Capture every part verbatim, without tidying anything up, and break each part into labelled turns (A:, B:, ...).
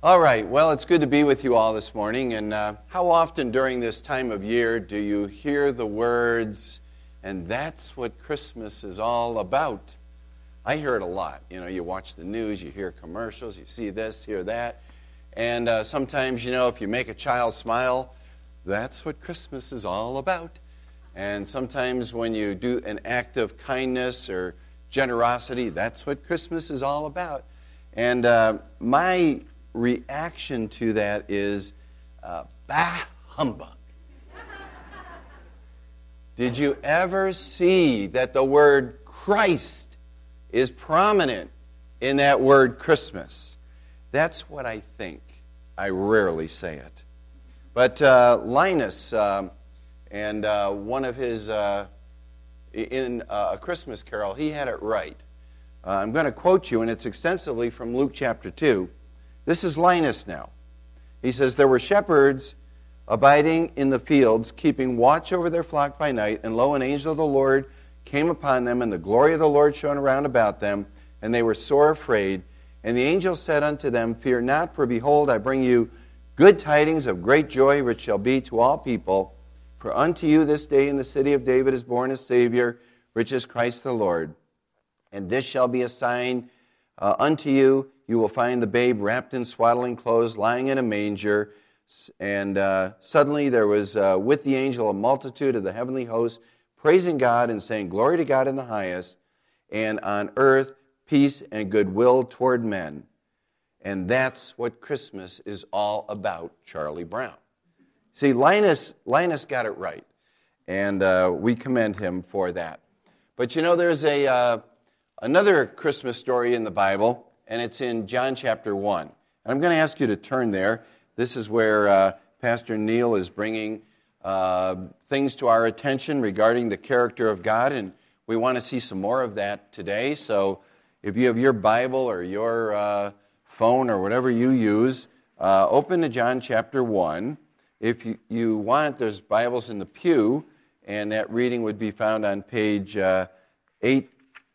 A: All right, well, it's good to be with you all this morning. And uh, how often during this time of year do you hear the words, and that's what Christmas is all about? I hear it a lot. You know, you watch the news, you hear commercials, you see this, hear that. And uh, sometimes, you know, if you make a child smile, that's what Christmas is all about. And sometimes when you do an act of kindness or generosity, that's what Christmas is all about. And uh, my reaction to that is, uh, bah, humbug. Did you ever see that the word Christ is prominent in that word Christmas? That's what I think. I rarely say it. But uh, Linus, uh, and uh, one of his, uh, in uh, A Christmas Carol, he had it right. Uh, I'm going to quote you, and it's extensively from Luke chapter two. This is Linus now. He says, "There were shepherds abiding in the fields, keeping watch over their flock by night, and lo, an angel of the Lord came upon them, and the glory of the Lord shone around about them, and they were sore afraid. And the angel said unto them, Fear not, for behold, I bring you good tidings of great joy, which shall be to all people. For unto you this day in the city of David is born a Savior, which is Christ the Lord. And this shall be a sign uh, unto you. You will find the babe wrapped in swaddling clothes, lying in a manger." And uh, suddenly there was uh, with the angel a multitude of the heavenly hosts, praising God and saying, "Glory to God in the highest, and on earth peace and goodwill toward men." And that's what Christmas is all about, Charlie Brown. See, Linus, Linus got it right, and uh, we commend him for that. But you know, there's a uh, another Christmas story in the Bible, and it's in John chapter one. And I'm going to ask you to turn there. This is where uh, Pastor Neil is bringing uh, things to our attention regarding the character of God, and we want to see some more of that today. So if you have your Bible or your uh, phone or whatever you use, uh, open to John chapter one. If you, you want, there's Bibles in the pew, and that reading would be found on page uh, eight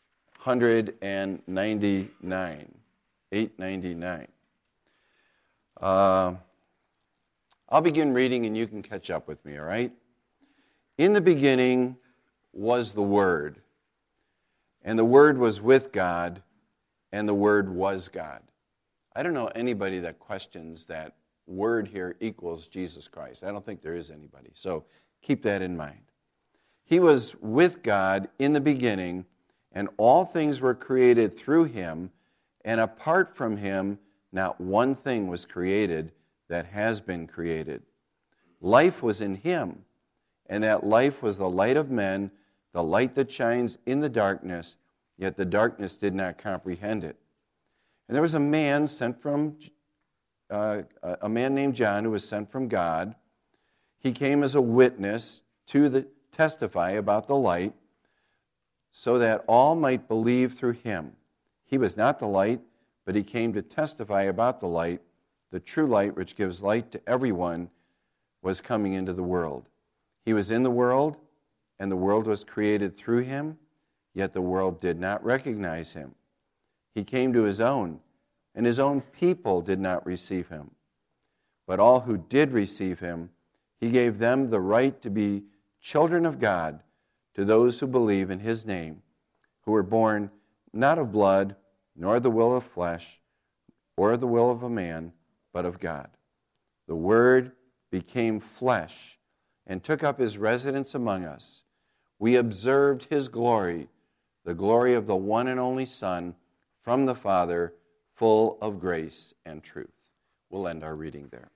A: ninety-nine. eight ninety-nine. Uh, I'll begin reading and you can catch up with me, all right? "In the beginning was the Word, and the Word was with God, and the Word was God." I don't know anybody that questions that Word here equals Jesus Christ. I don't think there is anybody, so keep that in mind. "He was with God in the beginning, and all things were created through Him, and apart from Him, not one thing was created that has been created. Life was in Him, and that life was the light of men, the light that shines in the darkness, yet the darkness did not comprehend it. And there was a man sent from, uh, a man named John who was sent from God. He came as a witness to the, testify about the light, so that all might believe through him. He was not the light, but he came to testify about the light. The true light, which gives light to everyone, was coming into the world. He was in the world, and the world was created through him, yet the world did not recognize him. He came to his own, and his own people did not receive him. But all who did receive him, he gave them the right to be children of God, to those who believe in his name, who were born not of blood, nor the will of flesh, or the will of a man, but of God. The Word became flesh and took up his residence among us. We observed his glory, the glory of the one and only Son from the Father, full of grace and truth." We'll end our reading there.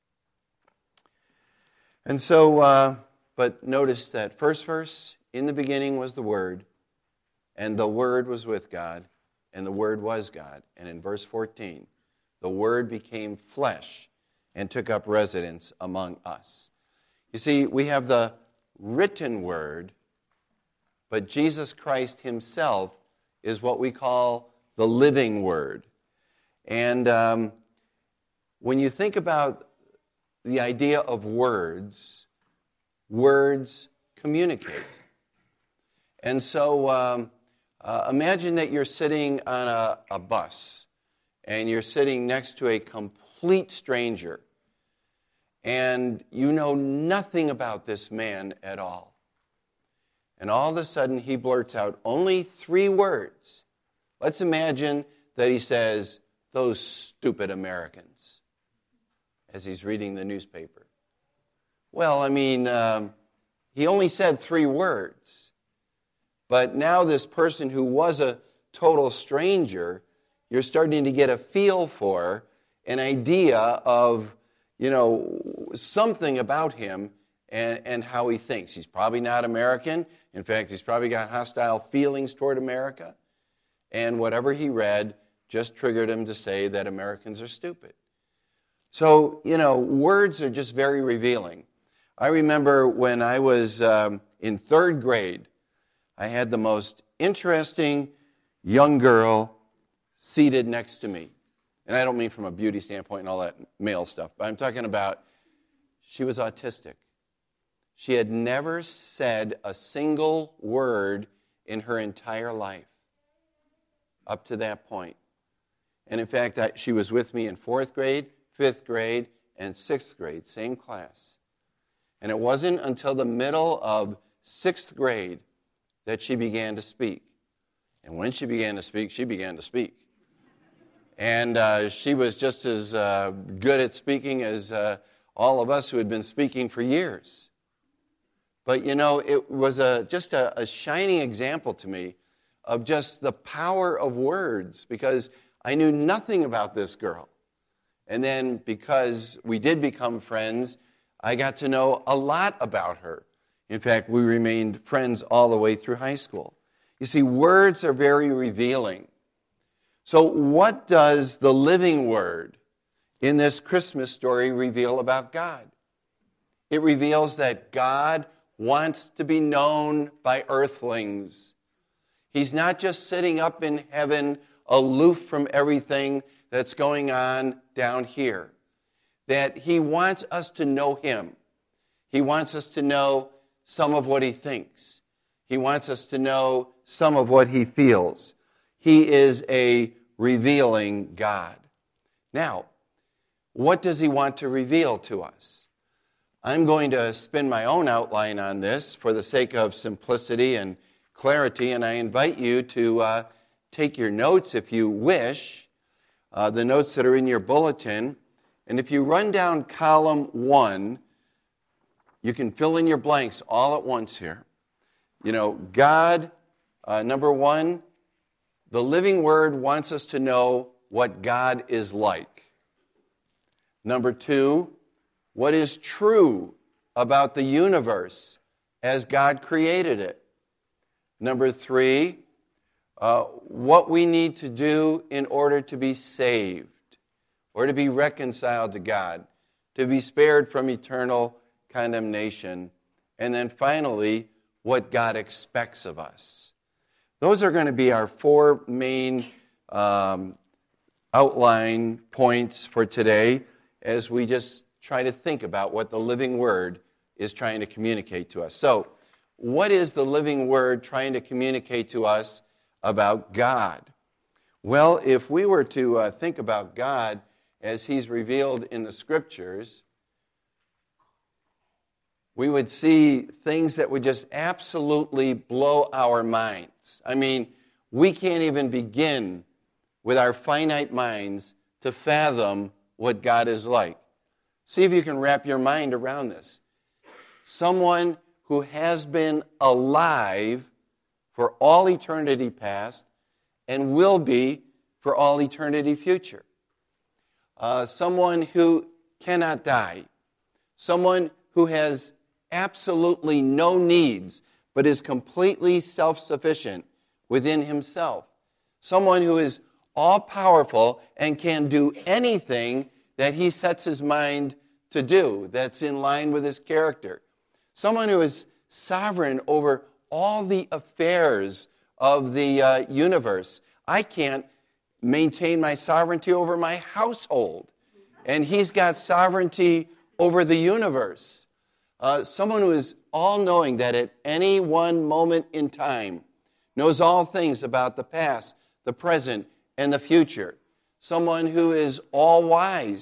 A: And so, uh, but notice that first verse, "In the beginning was the Word, and the Word was with God, and the Word was God." And in verse fourteen, "The Word became flesh and took up residence among us." You see, we have the written Word, but Jesus Christ himself is what we call the living Word. And um, when you think about the idea of words, words communicate. And so um, uh, imagine that you're sitting on a, a bus, and you're sitting next to a completely complete stranger. And you know nothing about this man at all. And all of a sudden he blurts out only three words. Let's imagine that he says, "Those stupid Americans," as he's reading the newspaper. Well, I mean, um, he only said three words. But now this person who was a total stranger, you're starting to get a feel for, an idea of, you know, something about him and, and how he thinks. He's probably not American. In fact, he's probably got hostile feelings toward America. And whatever he read just triggered him to say that Americans are stupid. So, you know, words are just very revealing. I remember when I was um, in third grade, I had the most interesting young girl seated next to me. And I don't mean from a beauty standpoint and all that male stuff, but I'm talking about she was autistic. She had never said a single word in her entire life up to that point. And in fact, I, she was with me in fourth grade, fifth grade, and sixth grade, same class. And it wasn't until the middle of sixth grade that she began to speak. And when she began to speak, she began to speak. And uh, she was just as uh, good at speaking as uh, all of us who had been speaking for years. But, you know, it was a, just a, a shining example to me of just the power of words, because I knew nothing about this girl. And then because we did become friends, I got to know a lot about her. In fact, we remained friends all the way through high school. You see, words are very revealing. So what does the living word in this Christmas story reveal about God? It reveals that God wants to be known by earthlings. He's not just sitting up in heaven, aloof from everything that's going on down here. That he wants us to know him. He wants us to know some of what he thinks. He wants us to know some of what he feels. He is a revealing God. Now, what does he want to reveal to us? I'm going to spin my own outline on this for the sake of simplicity and clarity, and I invite you to uh, take your notes if you wish, uh, the notes that are in your bulletin. And if you run down column one, you can fill in your blanks all at once here. You know, God, uh, number one, the living word wants us to know what God is like. Number two, what is true about the universe as God created it. Number three, uh, what we need to do in order to be saved or to be reconciled to God, to be spared from eternal condemnation. And then finally, what God expects of us. Those are going to be our four main um, outline points for today as we just try to think about what the living word is trying to communicate to us. So, what is the living word trying to communicate to us about God? Well, if we were to uh, think about God as he's revealed in the Scriptures, we would see things that would just absolutely blow our minds. I mean, we can't even begin with our finite minds to fathom what God is like. See if you can wrap your mind around this. Someone who has been alive for all eternity past and will be for all eternity future. Uh, someone who cannot die. Someone who has absolutely no needs, but is completely self-sufficient within himself. Someone who is all-powerful and can do anything that he sets his mind to do that's in line with his character. Someone who is sovereign over all the affairs of the uh, universe. I can't maintain my sovereignty over my household, and he's got sovereignty over the universe. Uh, someone who is all-knowing, that at any one moment in time knows all things about the past, the present, and the future. Someone who is all-wise,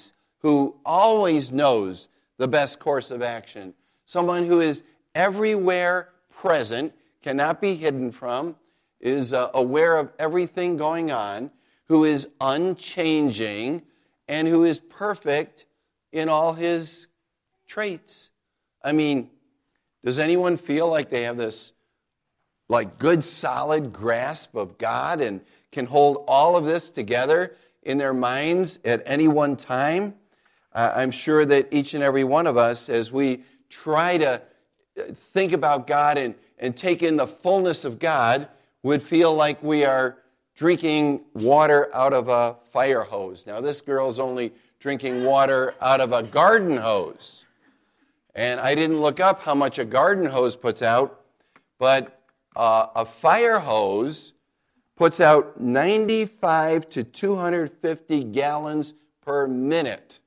A: who always knows the best course of action, someone who is everywhere present, cannot be hidden from, is uh, aware of everything going on, who is unchanging, and who is perfect in all his traits. I mean, does anyone feel like they have this like good, solid grasp of God and can hold all of this together in their minds at any one time? Uh, I'm sure that each and every one of us, as we try to think about God and, and take in the fullness of God, would feel like we are drinking water out of a fire hose. Now, this girl's only drinking water out of a garden hose. And I didn't look up how much a garden hose puts out, but uh, a fire hose puts out ninety-five to two hundred fifty gallons per minute,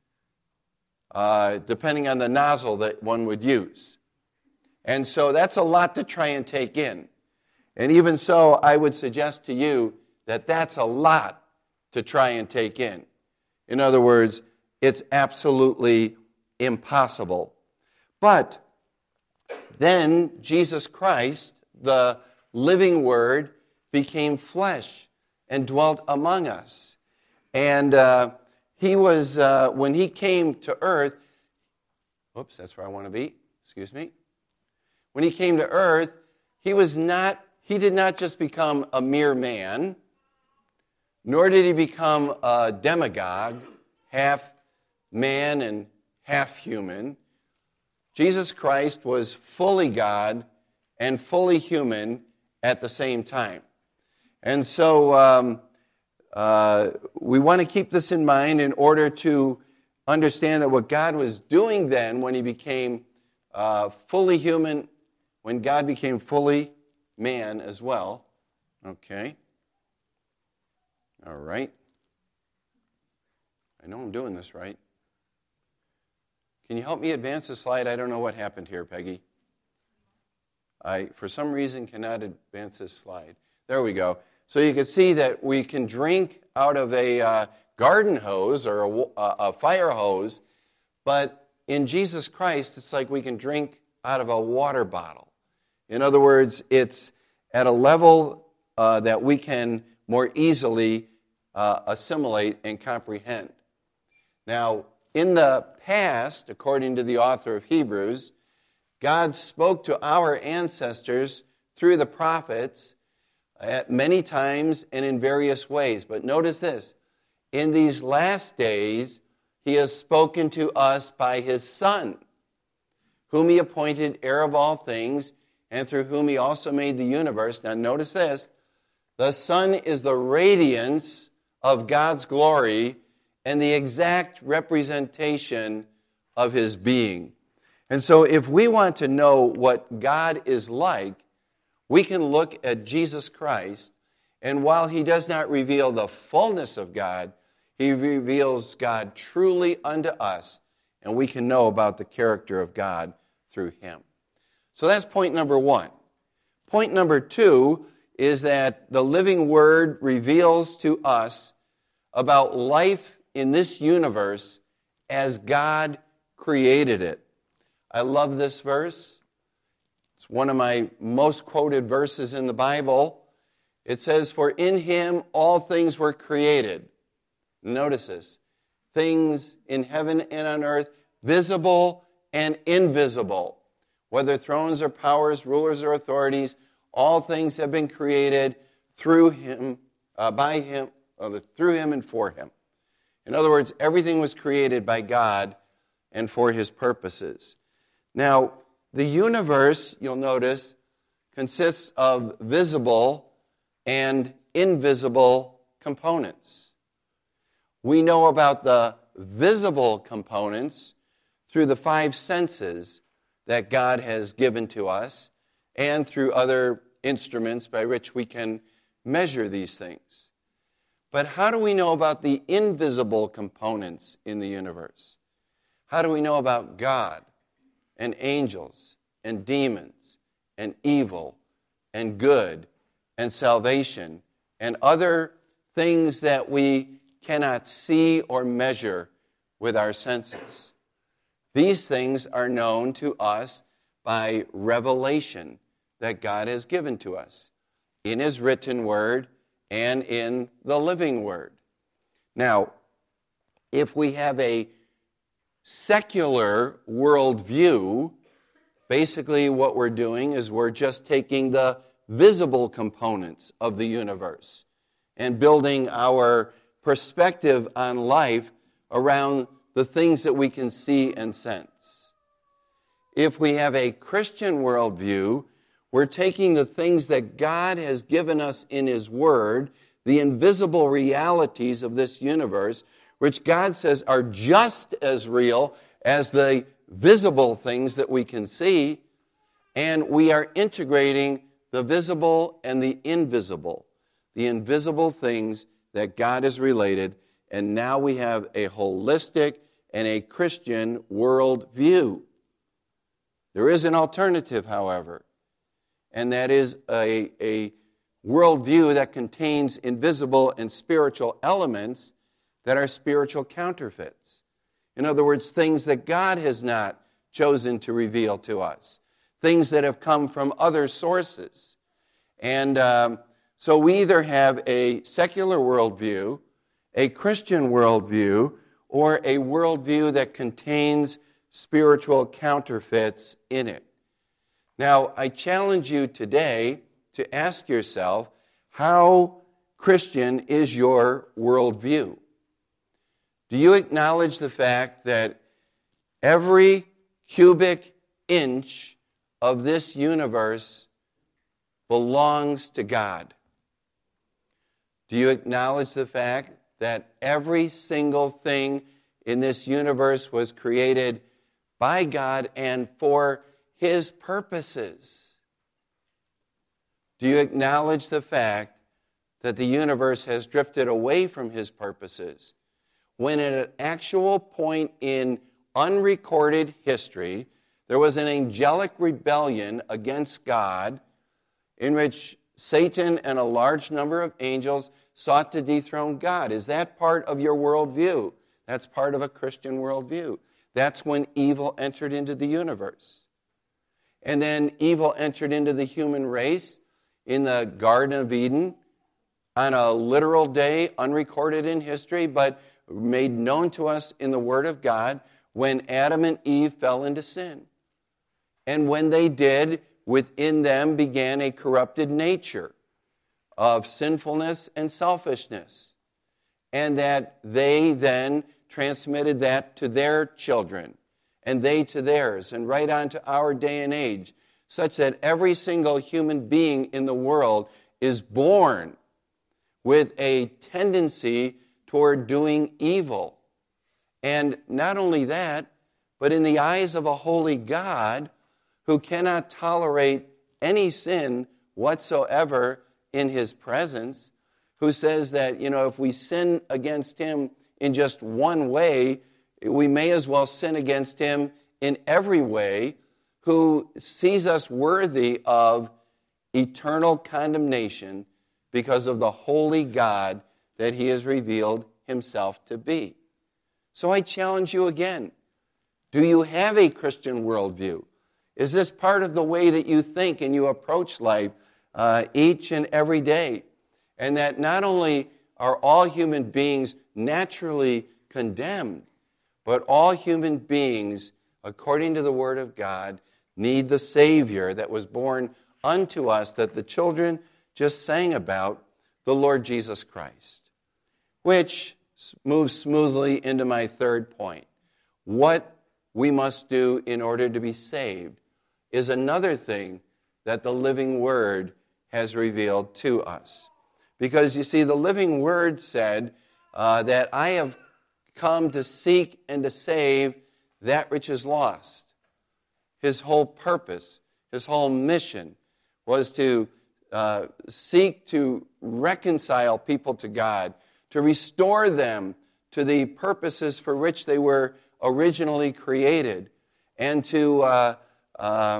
A: uh, depending on the nozzle that one would use. And so that's a lot to try and take in. And even so, I would suggest to you that that's a lot to try and take in. In other words, it's absolutely impossible. But then Jesus Christ, the living Word, became flesh and dwelt among us. And uh, he was, uh, when he came to earth, oops, that's where I want to be, excuse me. When he came to earth, he was not, he did not just become a mere man, nor did he become a demagogue, half man and half human. Jesus Christ was fully God and fully human at the same time. And so um, uh, we want to keep this in mind in order to understand that what God was doing then when he became uh, fully human, when God became fully man as well. Okay. All right. I know I'm doing this right. Can you help me advance the slide? I don't know what happened here, Peggy. I, for some reason, cannot advance this slide. There we go. So you can see that we can drink out of a uh, garden hose or a, a fire hose, but in Jesus Christ, it's like we can drink out of a water bottle. In other words, it's at a level uh, that we can more easily uh, assimilate and comprehend. Now, in the past, according to the author of Hebrews, God spoke to our ancestors through the prophets at many times and in various ways. But notice this, in these last days, he has spoken to us by his Son, whom he appointed heir of all things, and through whom he also made the universe. Now notice this, the Son is the radiance of God's glory and the exact representation of his being. And so if we want to know what God is like, we can look at Jesus Christ, and while he does not reveal the fullness of God, he reveals God truly unto us, and we can know about the character of God through him. So that's point number one. Point number two is that the living Word reveals to us about life in this universe as God created it. I love this verse. It's one of my most quoted verses in the Bible. It says, "For in him all things were created." Notice this. Things in heaven and on earth, visible and invisible. Whether thrones or powers, rulers or authorities, all things have been created through him, uh, by him, uh, through him and for him. In other words, everything was created by God and for his purposes. Now, the universe, you'll notice, consists of visible and invisible components. We know about the visible components through the five senses that God has given to us and through other instruments by which we can measure these things. But how do we know about the invisible components in the universe? How do we know about God and angels and demons and evil and good and salvation and other things that we cannot see or measure with our senses. These things are known to us by revelation that God has given to us in His written word and in the living word. Now, if we have a secular worldview, basically what we're doing is we're just taking the visible components of the universe and building our perspective on life around the things that we can see and sense. If we have a Christian worldview, we're taking the things that God has given us in His Word, the invisible realities of this universe, which God says are just as real as the visible things that we can see, and we are integrating the visible and the invisible, the invisible things that God has related, and now we have a holistic and a Christian worldview. There is an alternative, however, and that is a, a worldview that contains invisible and spiritual elements that are spiritual counterfeits. In other words, things that God has not chosen to reveal to us, things that have come from other sources. And um, so we either have a secular worldview, a Christian worldview, or a worldview that contains spiritual counterfeits in it. Now, I challenge you today to ask yourself, how Christian is your worldview? Do you acknowledge the fact that every cubic inch of this universe belongs to God? Do you acknowledge the fact that every single thing in this universe was created by God and for His purposes? Do you acknowledge the fact that the universe has drifted away from His purposes, when at an actual point in unrecorded history, there was an angelic rebellion against God in which Satan and a large number of angels sought to dethrone God? Is that part of your worldview? That's part of a Christian worldview. That's when evil entered into the universe. And then evil entered into the human race in the Garden of Eden on a literal day, unrecorded in history, but made known to us in the Word of God, when Adam and Eve fell into sin. And when they did, within them began a corrupted nature of sinfulness and selfishness. And that they then transmitted that to their children, and they to theirs, and right on to our day and age, such that every single human being in the world is born with a tendency toward doing evil. And not only that, but in the eyes of a holy God who cannot tolerate any sin whatsoever in His presence, who says that, you know, if we sin against Him in just one way, we may as well sin against Him in every way, who sees us worthy of eternal condemnation because of the holy God that He has revealed Himself to be. So I challenge you again. Do you have a Christian worldview? Is this part of the way that you think and you approach life uh, each and every day? And that not only are all human beings naturally condemned, but all human beings, according to the Word of God, need the Savior that was born unto us, that the children just sang about, the Lord Jesus Christ. Which moves smoothly into my third point. What we must do in order to be saved is another thing that the living Word has revealed to us. Because you see, the living Word said uh, that I have come to seek and to save that which is lost. His whole purpose, His whole mission was to uh, seek to reconcile people to God, to restore them to the purposes for which they were originally created, and to uh, uh,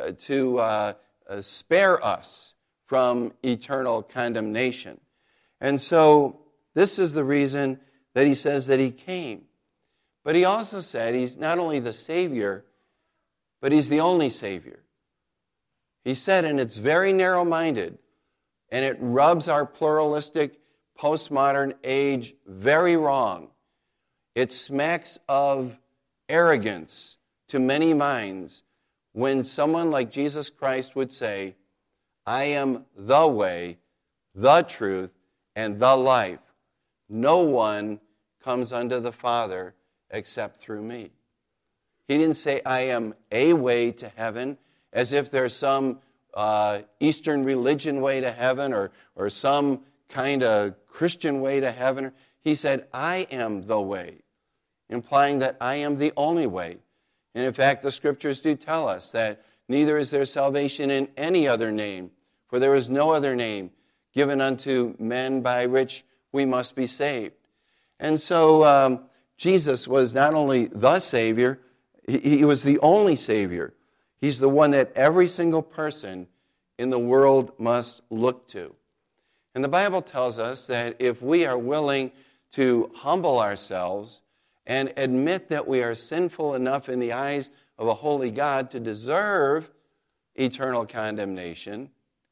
A: to uh, uh, spare us from eternal condemnation. And so this is the reason that He says that He came. But he also said he's not only the Savior, but he's the only Savior. He said, and it's very narrow-minded, and it rubs our pluralistic postmodern age very wrong. It smacks of arrogance to many minds when someone like Jesus Christ would say, I am the way, the truth, and the life. No one comes unto the Father except through me. He didn't say, I am a way to heaven, as if there's some uh, Eastern religion way to heaven or, or some kind of Christian way to heaven. He said, I am the way, implying that I am the only way. And in fact, the Scriptures do tell us that neither is there salvation in any other name, for there is no other name given unto men by which we must be saved. And so um, Jesus was not only the Savior, he, he was the only Savior. He's the one that every single person in the world must look to. And the Bible tells us that if we are willing to humble ourselves and admit that we are sinful enough in the eyes of a holy God to deserve eternal condemnation,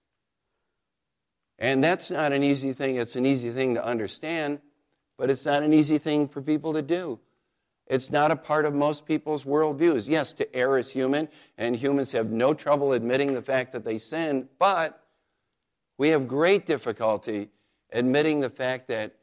A: and that's not an easy thing. It's an easy thing to understand, but it's not an easy thing for people to do. It's not a part of most people's worldviews. Yes, to err is human, and humans have no trouble admitting the fact that they sin, but we have great difficulty admitting the fact that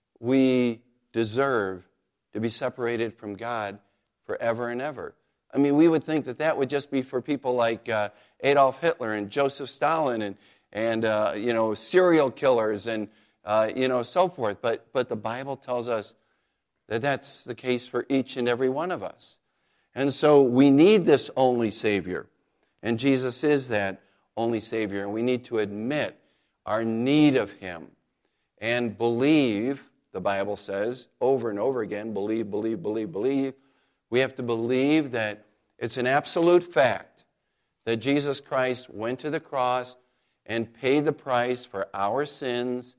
A: we deserve to be separated from God forever and ever. I mean, we would think that that would just be for people like uh, Adolf Hitler and Joseph Stalin and, and uh, you know, serial killers and, uh, you know, so forth. But, but the Bible tells us that that's the case for each and every one of us. And so we need this only Savior. And Jesus is that only Savior. And we need to admit our need of Him and believe, the Bible says, over and over again, believe, believe, believe, believe. We have to believe that it's an absolute fact that Jesus Christ went to the cross and paid the price for our sins,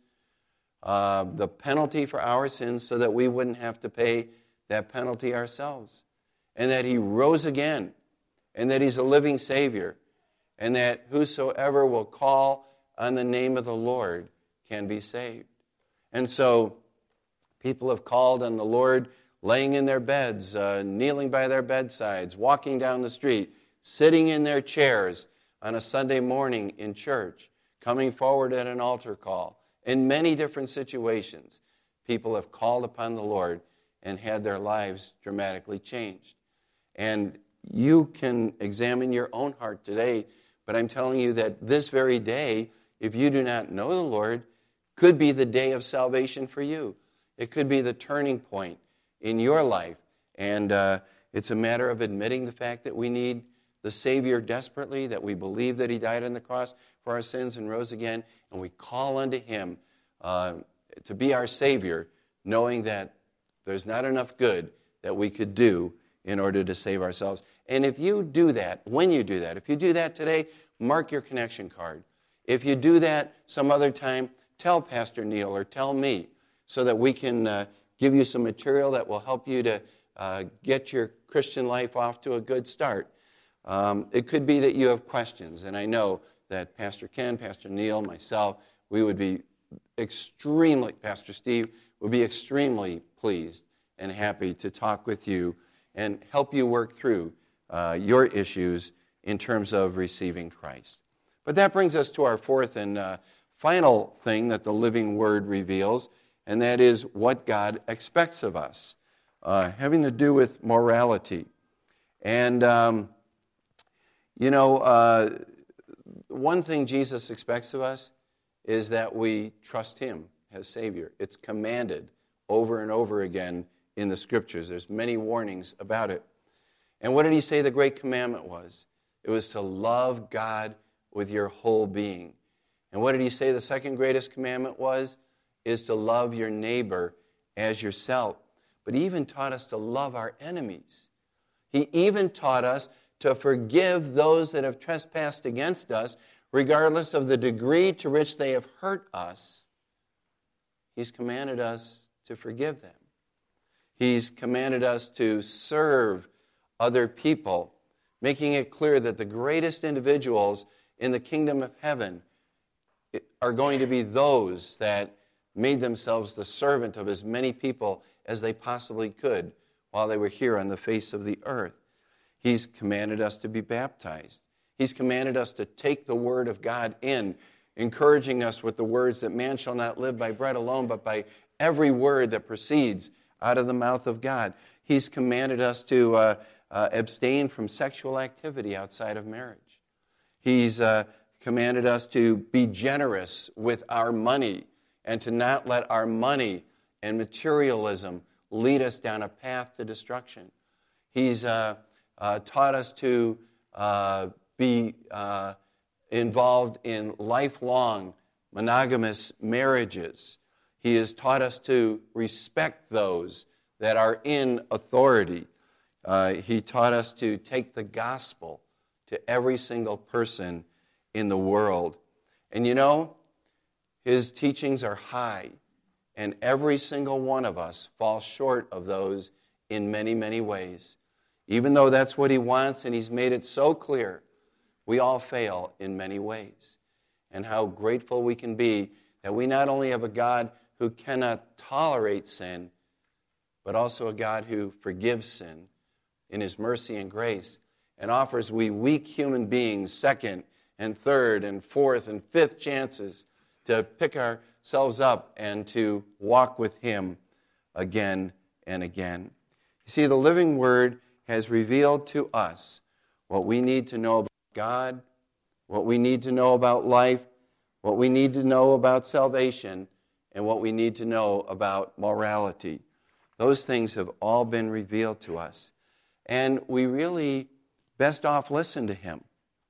A: uh, the penalty for our sins, so that we wouldn't have to pay that penalty ourselves. And that He rose again, and that He's a living Savior, and that whosoever will call on the name of the Lord can be saved. And so people have called on the Lord laying in their beds, uh, kneeling by their bedsides, walking down the street, sitting in their chairs on a Sunday morning in church, coming forward at an altar call. In many different situations, people have called upon the Lord and had their lives dramatically changed. And you can examine your own heart today, but I'm telling you that this very day, if you do not know the Lord, could be the day of salvation for you. It could be the turning point in your life. And uh, it's a matter of admitting the fact that we need the Savior desperately, that we believe that He died on the cross for our sins and rose again, and we call unto Him uh, to be our Savior, knowing that there's not enough good that we could do in order to save ourselves. And if you do that, when you do that, if you do that today, mark your connection card. If you do that some other time, tell Pastor Neil or tell me so that we can uh, give you some material that will help you to uh, get your Christian life off to a good start. Um, it could be that you have questions, and I know that Pastor Ken, Pastor Neil, myself, we would be extremely, Pastor Steve, would be extremely pleased and happy to talk with you and help you work through uh, your issues in terms of receiving Christ. But that brings us to our fourth and uh, final thing that the living Word reveals, and that is what God expects of us, uh, having to do with morality. And, um, you know, uh, one thing Jesus expects of us is that we trust Him as Savior. It's commanded over and over again in the Scriptures. There's many warnings about it. And what did He say the great commandment was? It was to love God with your whole being. And what did He say the second greatest commandment was? Is to love your neighbor as yourself. But He even taught us to love our enemies. He even taught us to forgive those that have trespassed against us, regardless of the degree to which they have hurt us. He's commanded us to forgive them. He's commanded us to serve other people, making it clear that the greatest individuals in the kingdom of heaven are going to be those that made themselves the servant of as many people as they possibly could while they were here on the face of the earth. He's commanded us to be baptized. He's commanded us to take the word of God in, encouraging us with the words that man shall not live by bread alone, but by every word that proceeds out of the mouth of God. He's commanded us to uh, uh, abstain from sexual activity outside of marriage. He's uh, commanded us to be generous with our money and to not let our money and materialism lead us down a path to destruction. He's uh, uh, taught us to uh, be uh, involved in lifelong monogamous marriages. He has taught us to respect those that are in authority. Uh, he taught us to take the gospel to every single person in the world. And you know, his teachings are high, and every single one of us falls short of those in many, many ways. Even though that's what he wants, and he's made it so clear, we all fail in many ways. And how grateful we can be that we not only have a God who cannot tolerate sin, but also a God who forgives sin in his mercy and grace and offers we weak human beings second and third and fourth and fifth chances to pick ourselves up and to walk with him again and again. You see, the living word has revealed to us what we need to know about God, what we need to know about life, what we need to know about salvation, and what we need to know about morality. Those things have all been revealed to us. And we really best off listen to him.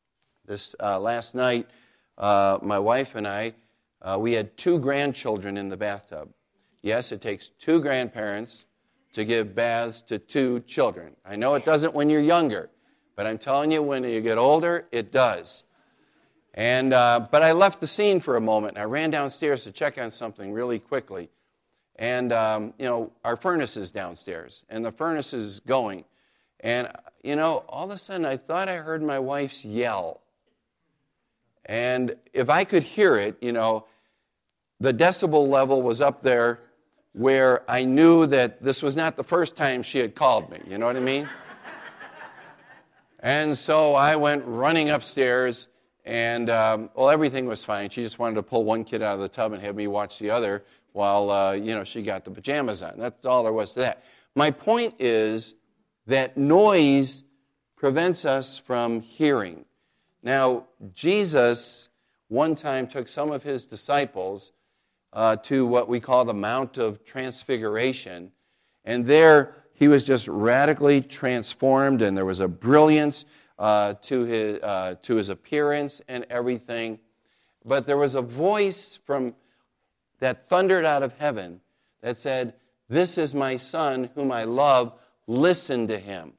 A: This uh, last night, uh, my wife and I, uh, we had two grandchildren in the bathtub. Yes, it takes two grandparents to give baths to two children. I know it doesn't when you're younger, but I'm telling you, when you get older, it does. And uh, but I left the scene for a moment, and I ran downstairs to check on something really quickly. And, um, you know, our furnace is downstairs, and the furnace is going. And, you know, all of a sudden I thought I heard my wife's yell. And if I could hear it, you know, the decibel level was up there where I knew that this was not the first time she had called me. You know what I mean? And so I went running upstairs, and, um, well, everything was fine. She just wanted to pull one kid out of the tub and have me watch the other while, uh, you know, she got the pajamas on. That's all there was to that. My point is that noise prevents us from hearing. Now, Jesus one time took some of his disciples uh, to what we call the Mount of Transfiguration, and there he was just radically transformed, and there was a brilliance uh, to his uh, to his appearance and everything. But there was a voice from that thundered out of heaven that said, "This is my Son whom I love, listen to him."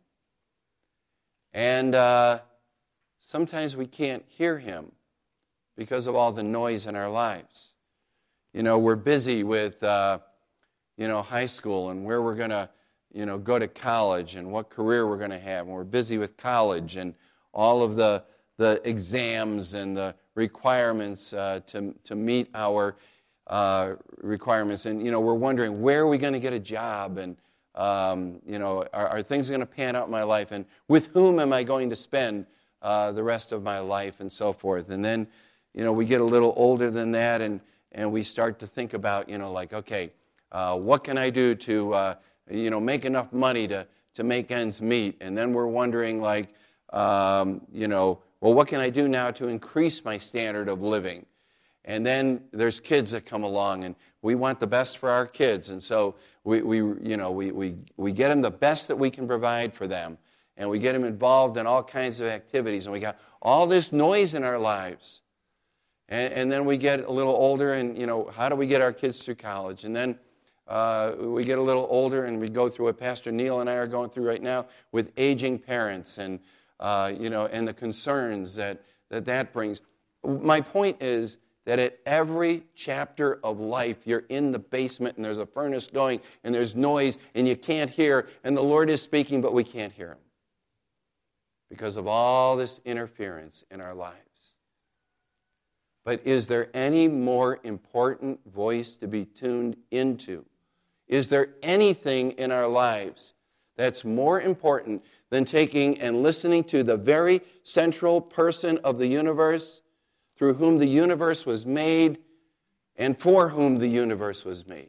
A: And uh, sometimes we can't hear him because of all the noise in our lives. You know, we're busy with, uh, you know, high school and where we're going to, you know, go to college and what career we're going to have. And we're busy with college and all of the the exams and the requirements uh, to to meet our uh, requirements. And, you know, we're wondering, where are we going to get a job? And, um, you know, are, are things going to pan out in my life? And with whom am I going to spend uh, the rest of my life and so forth? And then, you know, we get a little older than that, and, and we start to think about, you know, like, okay, uh, what can I do to, uh, you know, make enough money to, to make ends meet? And then we're wondering, like, um, you know, well, what can I do now to increase my standard of living? And then there's kids that come along, and we want the best for our kids. And so we, we you know, we, we, we get them the best that we can provide for them. And we get them involved in all kinds of activities. And we got all this noise in our lives. And, and then we get a little older, and, you know, how do we get our kids through college? And then uh, we get a little older, and we go through what Pastor Neil and I are going through right now with aging parents and, uh, you know, and the concerns that, that that brings. My point is, that at every chapter of life, you're in the basement and there's a furnace going and there's noise and you can't hear, and the Lord is speaking, but we can't hear him because of all this interference in our lives. But is there any more important voice to be tuned into? Is there anything in our lives that's more important than taking and listening to the very central person of the universe, through whom the universe was made and for whom the universe was made?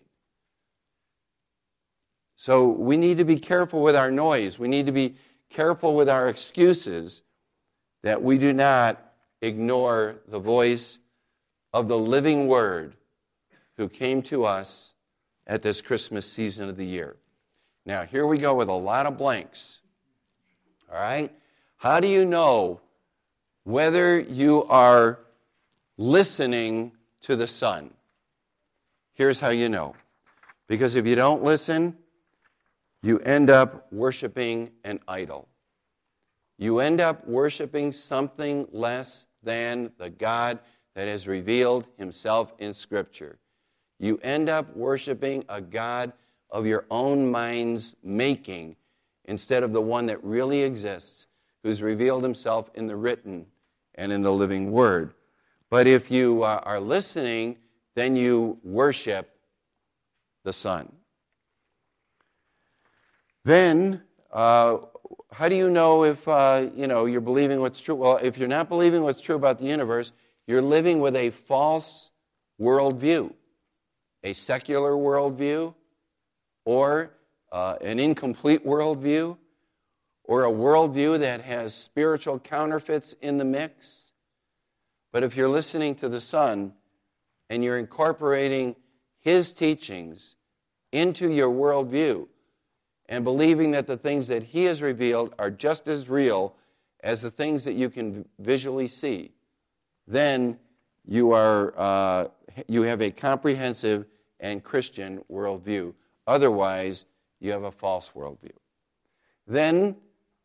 A: So we need to be careful with our noise. We need to be careful with our excuses that we do not ignore the voice of the living Word who came to us at this Christmas season of the year. Now, here we go with a lot of blanks. All right? How do you know whether you are listening to the Son? Here's how you know. Because if you don't listen, you end up worshiping an idol. You end up worshiping something less than the God that has revealed himself in Scripture. You end up worshiping a God of your own mind's making instead of the one that really exists, who's revealed himself in the written and in the living Word. But if you uh, are listening, then you worship the Son. Then, uh, how do you know if uh, you know you're believing what's true? Well, if you're not believing what's true about the universe, you're living with a false worldview, a secular worldview, or uh, an incomplete worldview, or a worldview that has spiritual counterfeits in the mix. But if you're listening to the Son and you're incorporating his teachings into your worldview and believing that the things that he has revealed are just as real as the things that you can visually see, then you are uh, you have a comprehensive and Christian worldview. Otherwise, you have a false worldview. Then,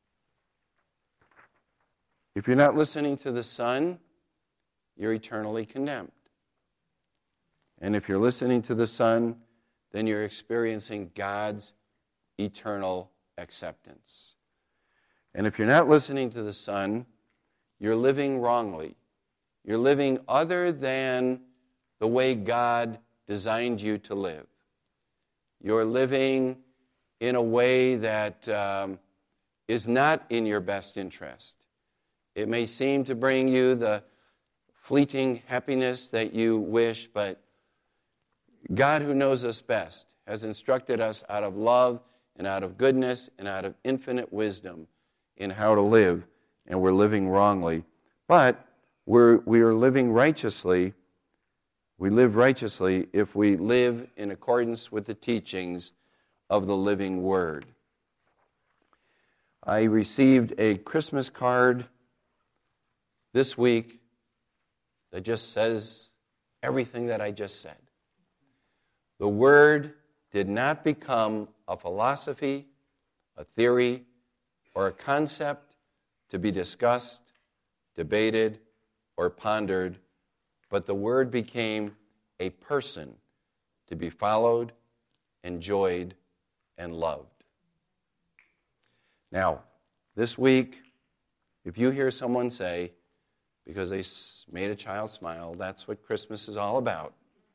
A: if you're not listening to the Son, you're eternally condemned. And if you're listening to the Son, then you're experiencing God's eternal acceptance. And if you're not listening to the Son, you're living wrongly. You're living other than the way God designed you to live. You're living in a way that um, is not in your best interest. It may seem to bring you the fleeting happiness that you wish, but God, who knows us best, has instructed us out of love and out of goodness and out of infinite wisdom in how to live, and we're living wrongly. But we're, we are living righteously. We live righteously if we live in accordance with the teachings of the living Word. I received a Christmas card this week that just says everything that I just said. The Word did not become a philosophy, a theory, or a concept to be discussed, debated, or pondered, but the Word became a person to be followed, enjoyed, and loved. Now, this week, if you hear someone say, because they made a child smile, that's what Christmas is all about,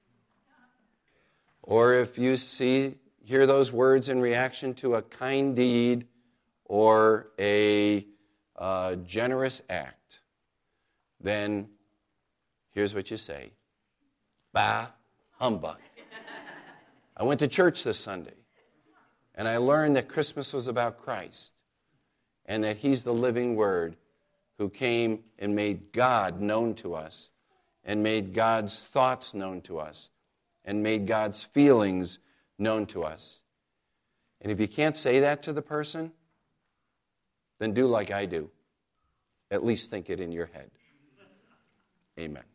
A: or if you see, hear those words in reaction to a kind deed or a uh, generous act, then here's what you say. Bah, humbug. I went to church this Sunday, and I learned that Christmas was about Christ, and that he's the living Word who came and made God known to us, and made God's thoughts known to us, and made God's feelings known to us. And if you can't say that to the person, then do like I do. At least think it in your head. Amen.